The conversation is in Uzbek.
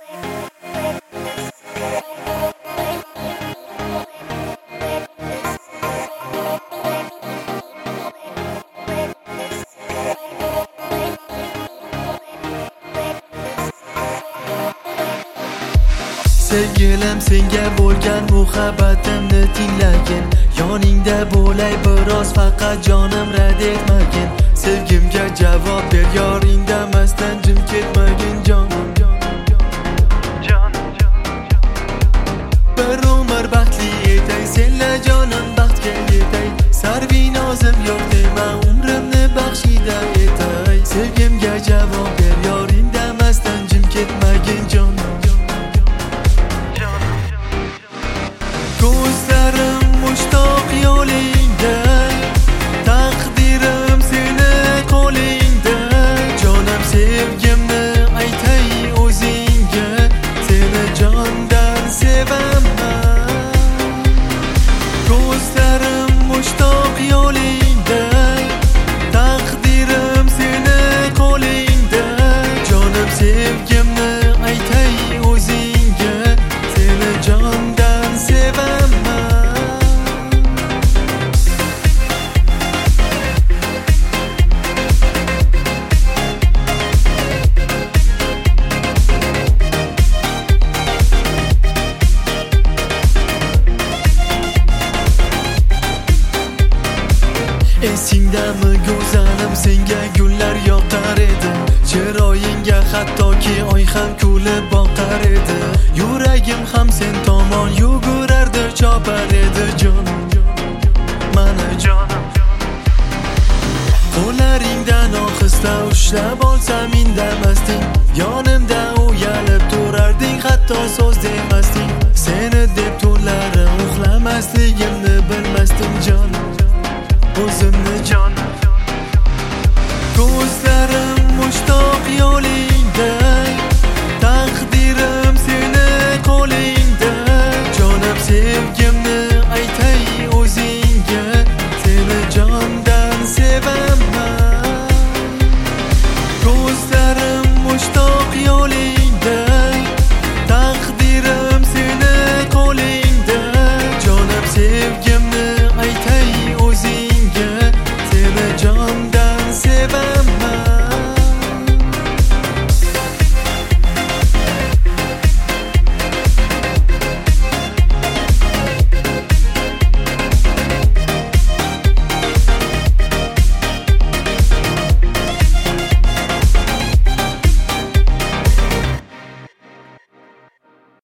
Sevgilim senga bo'lgan muhabbatimni tinglagin, yoningda bo'lay biroz faqat jonim rad etmagin. Sevgimga javob ber, yoringdamasdan jim ketmagin jonim. Bir umr baxtli etay, senla jonim baxtga yetay. Sarvi nozim yo'q dema, umrimni baxshida etay. Sevgimga javob ber, yoringdamasdan jim ketmagin jonim. Ko'zlarim mushtoq yo'lingda, taqdirim seni qo'lingda. Jonim sevgimni aytay o'zingga, seni jondan sevaman. Ko'zlarim mushtoq yo'lingda, taqdirim seni qo'lingda. Jonim sevgimni aytay o'zingga, seni jondan sevaman. Esingdami go'zalim, senga gullar yoqar edi. Chiroyingga hattoki oy ham kulib boqar edi. Yuragim ham sen tomon yugurardi, chopar edi jonim. Mana jonim, qo'llaringdan ohista ushlab olsam indamasding. Yonimda uyalib turarding, hatto so'z demasding. Seni deb tunlarim uxlamasligimni bilmasdim jonim. O'zimni jonim, ko'zlarim mushtoq yo'li